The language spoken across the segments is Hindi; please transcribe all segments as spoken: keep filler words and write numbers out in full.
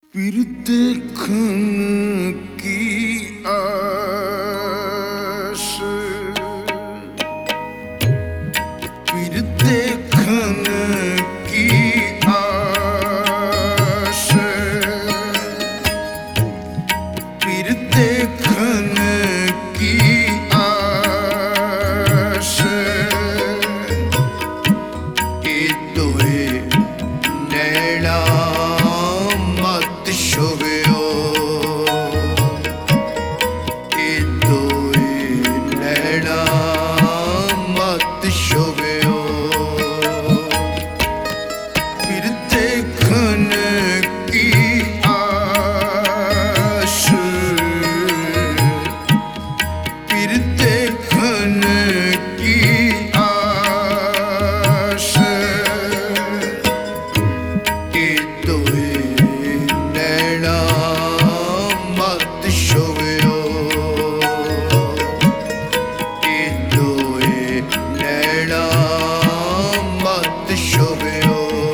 फिर देखने की आस, फिर देखने की आस, फिर देखने की आस, ये दोए नैना मत छुवियो, ये दोए नैना मत छुवियो, फिर देखने की आस, फिर देखने की आस, ये दोए नैना मत छुवियो, ये दोए नैना मत छुवियो।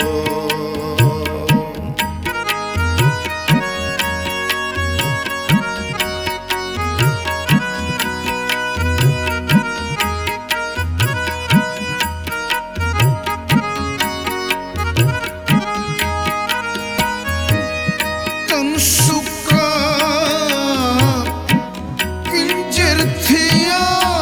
तन सुका पिंजर थिया,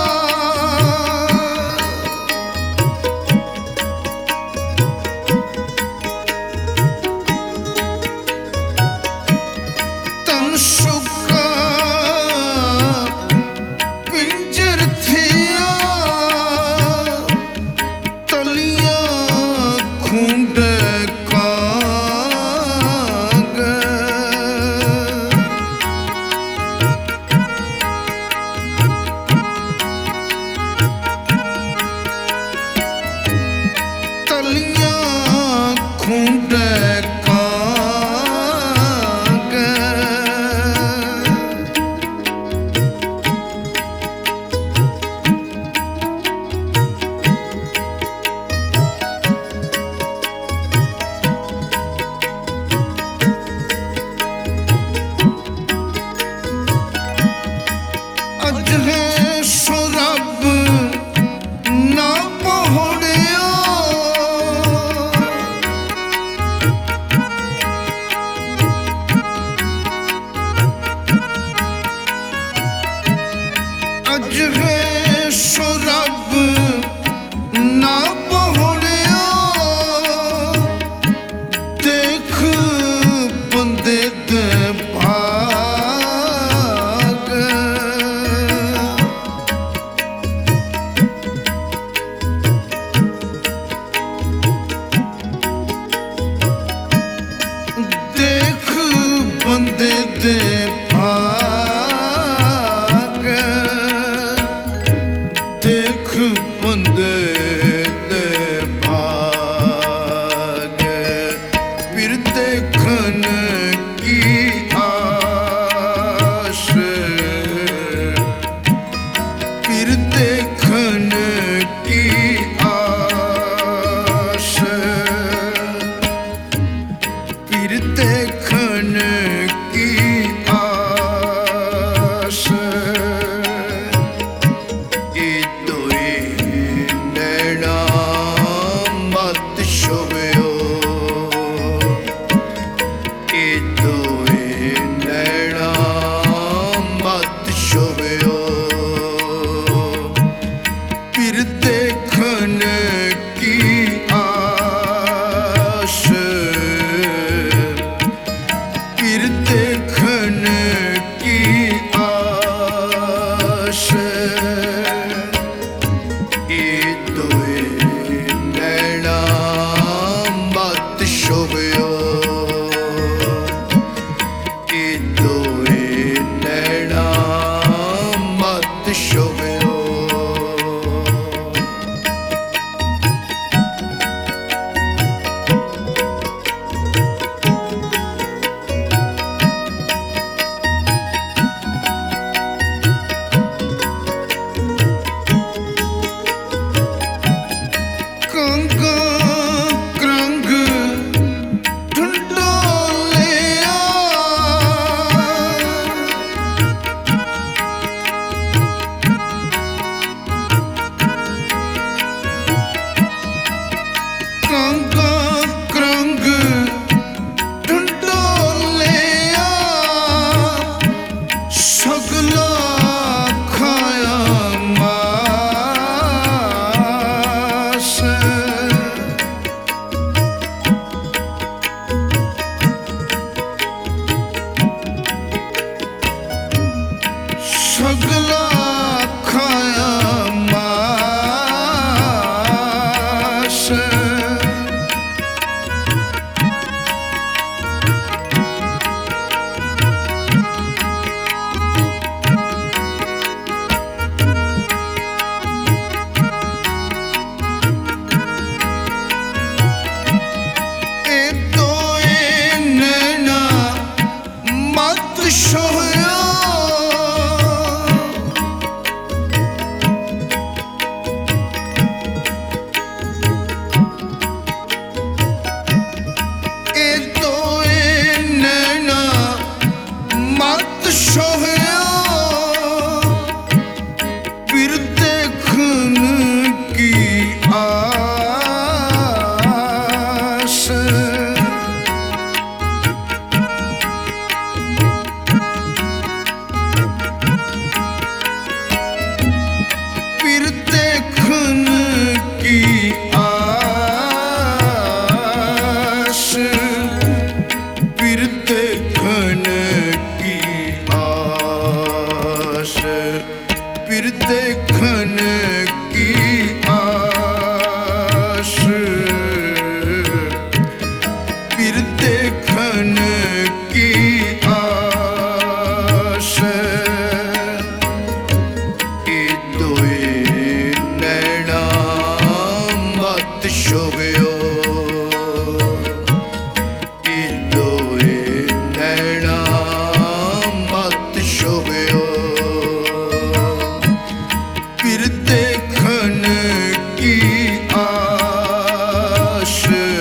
तन सुका पिंजर थिया, तलियां खूंड कांग, तलियां खूंड कांग, अज है सो रब ना पहुड़ियो, अज है सो रब ना पहुड़ियो, देख बंदे दे भाग, देख बंदे दे भाग, देख बंदे दे भाग, फिर देखने की आस, फिर देखने की आस, फिर देखने की आस, ये दोए नैना मत छुवियो, ये दोए नैना मत छुवियो, फिर देखने की आस, फिर देख देखन की आस, फिर देखन की आस, फिर देखन की आस, ये दोए नैना मत शोभयो, ये दोए नैना मत शोभयो, फिर देखन की आस,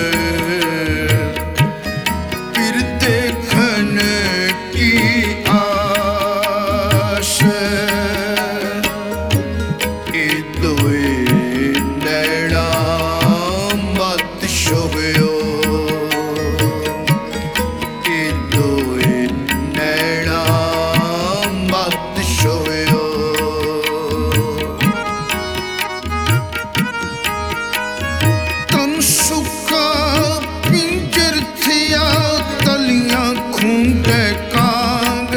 फिर देखन की आस, ये दोए नैना मत शोभयो, ये दोए नैना मत शोभयो। तन सुका पिंजर थिया तलियां खूंटे कांग,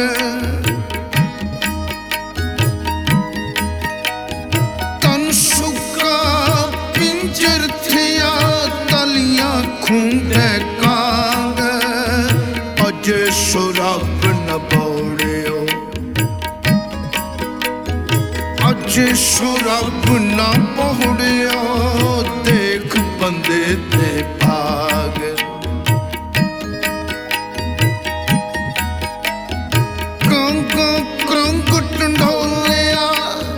तन सुका पिंजर थिया तलियां खूंटे कांग, अज सुरब न बौड़ियो, अज सुरब न बौड़ियो, देख बंदे ते भाग, कंग कंग टंडोलिया,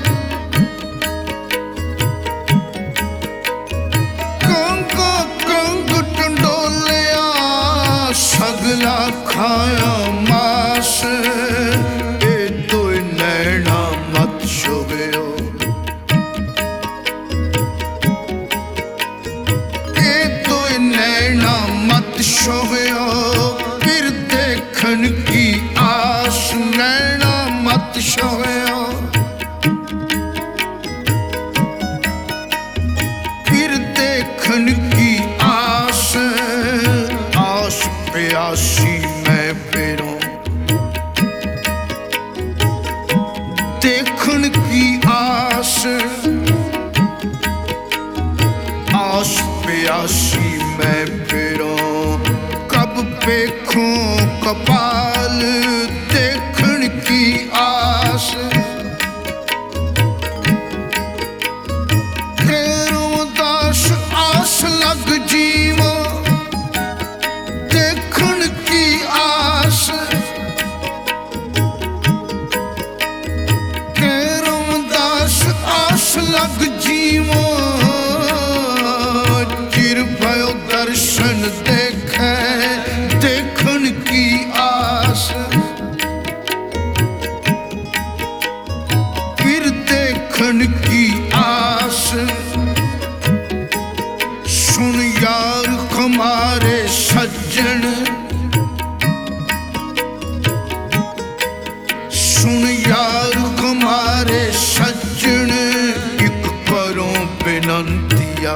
कंग कंग टंडोलिया, सगला खाया मास, ये दोए नैना मत शोभयो, ये दोए नैना मत शोभयो, फिर देखन की आस, नैना मत शोभयो, फिर देखन की आस, आस प्यासी मैं फिरूं, देखन की आस, आस प्यासी मैं फिरूं, कब देखूं कपाल, देखन की आस, फेरों दास आस लग जीवो, देखन की आस, फेरों दास आस लग जीवो, चिर भयो दर्शन देखे, देखन की आस, फिर देखन की आस, सुन यार हमारे सज्जन, सुन यार हमारे सज्जन, एक करो बिनंतिया,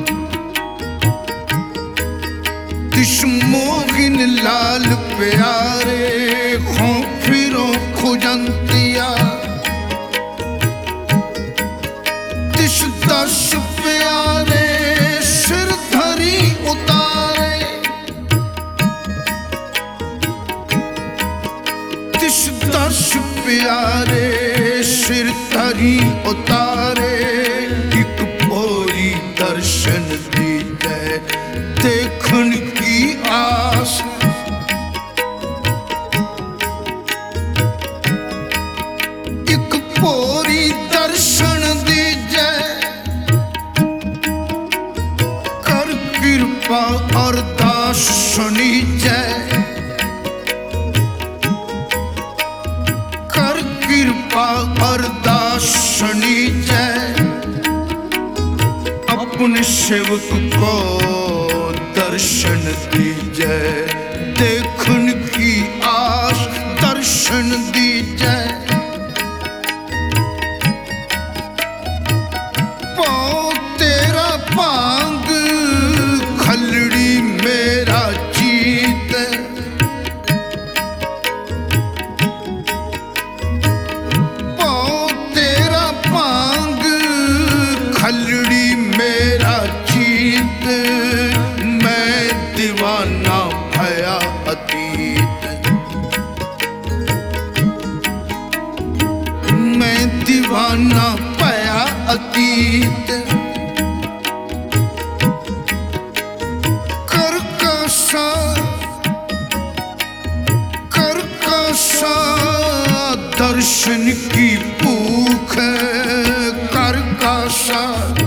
तिस मोहिन लाल प्यारे, हो फिरो खुजंतिया, तिस दस प्यारे सिर धरी उतारे, तिस दस प्यारे सिर धरी उतारे, एक भोरी दर्शन दीजे, देखन की आस, एक भोरी दर्शन दीजे, कर कृपा अरदास सुनीजे, कर कृपा अरदास सुनीजे, अपने सेवक को दर्शन दीजे, देखन की आस, दर्शन दीजे, पाओ तेरा भांग खलड़ी मेरा जीत, दर्शन की भूख कर का सा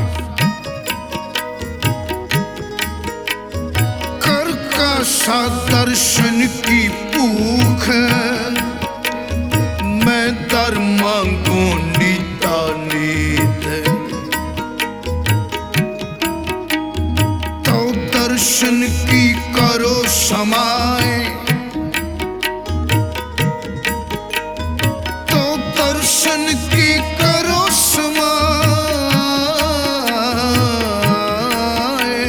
कर का सा दर्शन की भूख मैं दर मांगू नीता नीत तो दर्शन की करो समाए तो दर्शन की करो समाए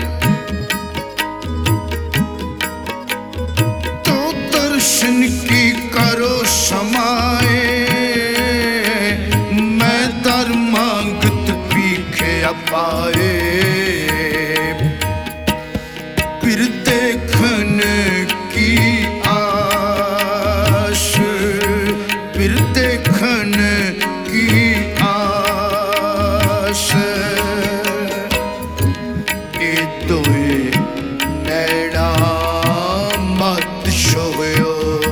तो दर्शन की करो समाए मैं दर मांगत पीखे अपाए फिर देखन की आश फिर देखन की आश ए दोए नैना मत छोयो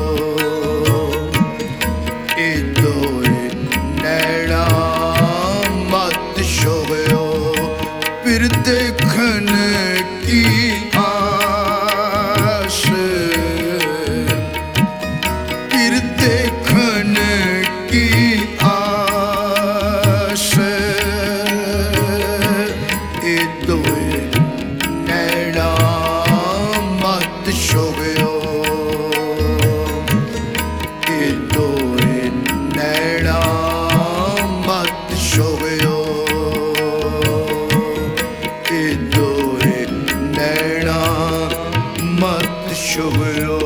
ए दोए नैना मत छोयो फिर देखन की आस फिर देखन की आस ए दोए नैना मत छोयो ए दोए नैना मत छोयो ए दोए नैना मत छोयो।